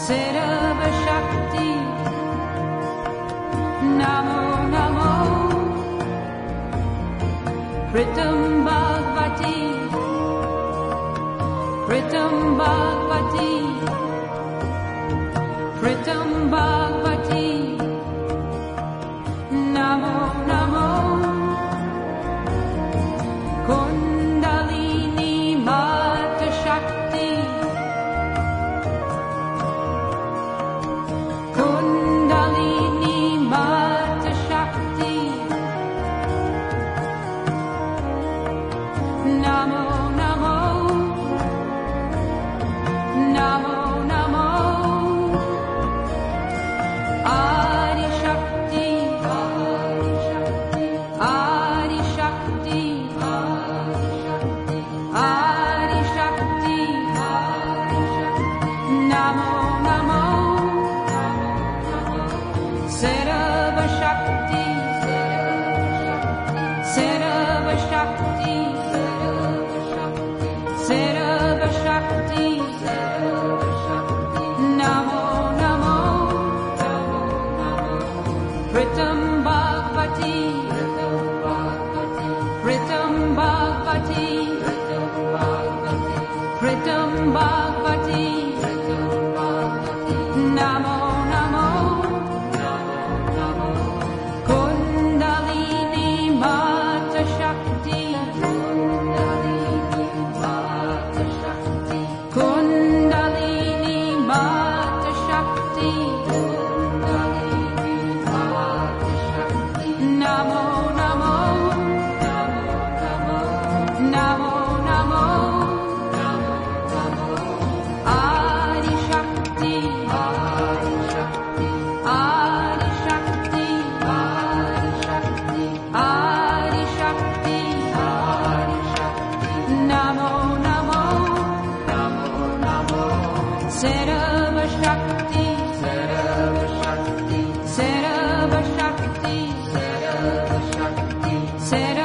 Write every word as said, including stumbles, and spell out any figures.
Sarva Shakti, Namo Namo, Pritam Bhagavati, Pritam Bhagavati, Pritam Bhagavati, Namo Namo, Kundalini Mata Shakti, Kundalini Mata Shakti, Namo Namo, Namo Namo, Adi Shakti, Adi Shakti, Adi Shakti, Namo Namo, Sarva Shakti, Sarva Shakti, Sarva Shakti, Namo Namo, Pritam Bhagavati, Pritam Bhagavati, Pritam Bhagavati, Namo Namo, Kundalini Mata Shakti, Kundalini Mata Shakti, Namo Namo, Namo Namo, Adi Shakti, Adi Shakti, Adi Shakti, Adi Shakti, Namo Namo, Sarva Shakti, Sarva Shakti, Sarva Shakti, Sarva Shakti, Sarva